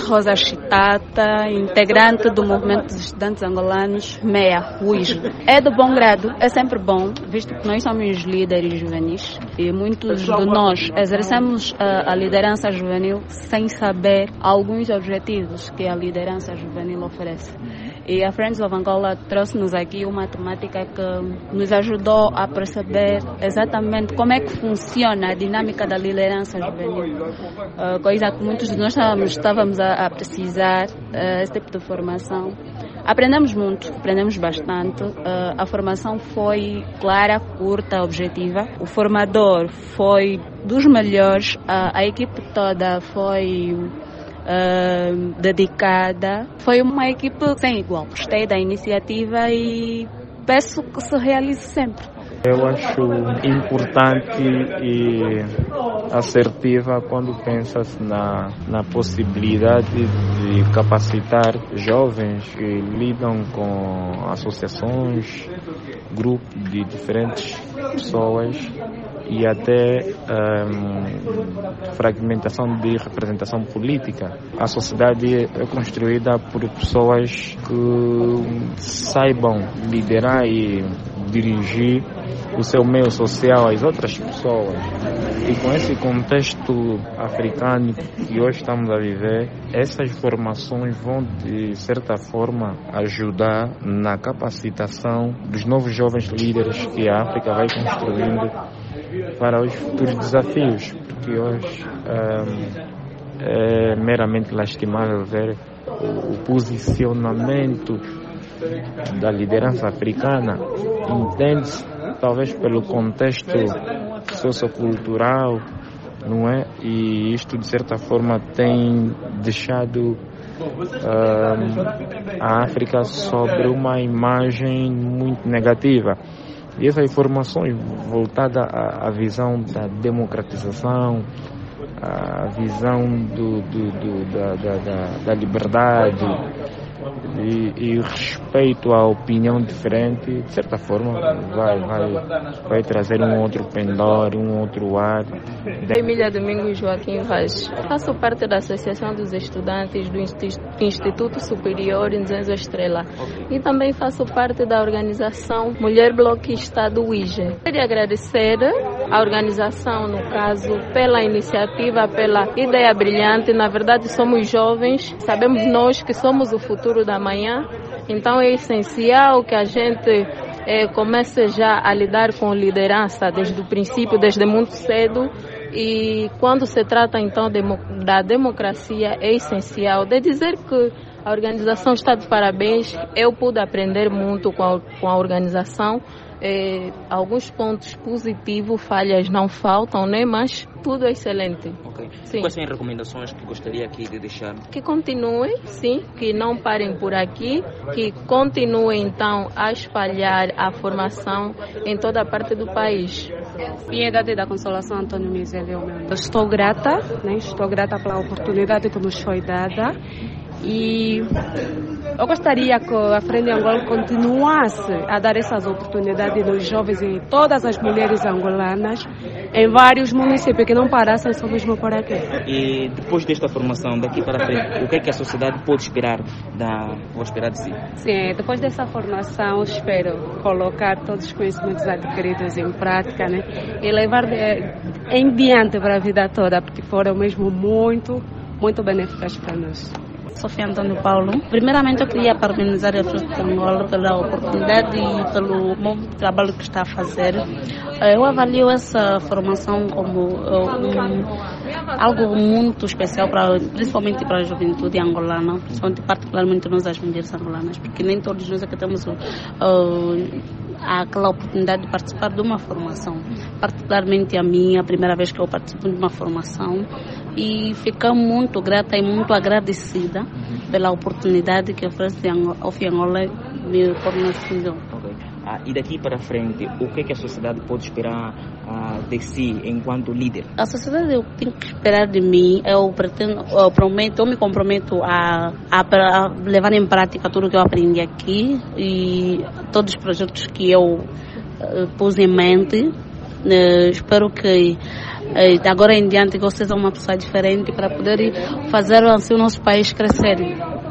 Rosa Chitata, integrante do Movimento dos Estudantes Angolanos, MEA, UIJ. É de bom grado, é sempre bom, visto que nós somos líderes juvenis e muitos de nós exercemos a liderança juvenil sem saber alguns objetivos que a liderança juvenil oferece. E a Friends of Angola trouxe-nos aqui uma temática que nos ajudou a perceber exatamente como é que funciona a dinâmica da liderança juvenil. Coisa que muitos de nós estávamos a precisar, esse tipo de formação. Aprendemos muito, aprendemos bastante. A formação foi clara, curta, objetiva. O formador foi dos melhores, a equipe toda foi dedicada. Foi uma equipe sem igual. Gostei da iniciativa e peço que se realize sempre. Eu acho importante e assertiva quando pensa-se na possibilidade de capacitar jovens que lidam com associações, grupos de diferentes pessoas e até fragmentação de representação política. A sociedade é construída por pessoas que saibam liderar e dirigir o seu meio social às outras pessoas. E com esse contexto africano que hoje estamos a viver, essas formações vão, de certa forma, ajudar na capacitação dos novos jovens líderes que a África vai construindo para os futuros desafios, porque hoje é meramente lastimável ver o posicionamento da liderança africana, entende-se talvez pelo contexto sociocultural, não é? E isto de certa forma tem deixado a África sobre uma imagem muito negativa. E essas informações voltadas à visão da democratização, à visão da liberdade e respeito à opinião diferente, de certa forma vai trazer um outro pendor, um outro ar. Emília Domingos Joaquim Vaz. Faço parte da Associação dos Estudantes do Instituto Superior Inzenzo Estrela e também faço parte da organização Mulher Bloquista do UIJ. Queria agradecer a organização, no caso, pela iniciativa, pela ideia brilhante. Na verdade, somos jovens, sabemos nós que somos o futuro da manhã, então é essencial que a gente comece já a lidar com liderança desde o princípio, desde muito cedo. E quando se trata então da democracia, é essencial de dizer que a organização está de parabéns. Eu pude aprender muito com a organização. Alguns pontos positivos, falhas não faltam, né? Mas tudo é excelente. Okay. Sim. Quais são as recomendações que gostaria aqui de deixar? Que continuem, sim, que não parem por aqui, que continuem então a espalhar a formação em toda a parte do país. Piedade da Consolação Antônio Misério. Estou grata pela oportunidade que nos foi dada. E eu gostaria que a Frente Angola continuasse a dar essas oportunidades aos jovens e todas as mulheres angolanas em vários municípios, que não parassem só mesmo por aqui. E depois desta formação, daqui para frente, o que é que a sociedade pode esperar de si? Sim, depois dessa formação, espero colocar todos os conhecimentos adquiridos em prática, né? E levar em diante para a vida toda, porque foram mesmo muito benéficas para nós. Sofia Antônio Paulo. Primeiramente, eu queria parabenizar a Frente Angola pela oportunidade e pelo bom trabalho que está a fazer. Eu avalio essa formação como algo muito especial, principalmente para a juventude angolana, particularmente nós, as mulheres angolanas, porque nem todos nós aqui temos aquela oportunidade de participar de uma formação. Particularmente a minha, a primeira vez que eu participo de uma formação, e fico muito grata e muito agradecida pela oportunidade que oferece a Angola me forneceu. E daqui para frente, o que é que a sociedade pode esperar de si enquanto líder? A sociedade tem que esperar de mim, eu me comprometo a levar em prática tudo que eu aprendi aqui e todos os projetos que eu pus em mente. Espero que De agora em diante, você é uma pessoa diferente para poder fazer assim, o nosso país crescer.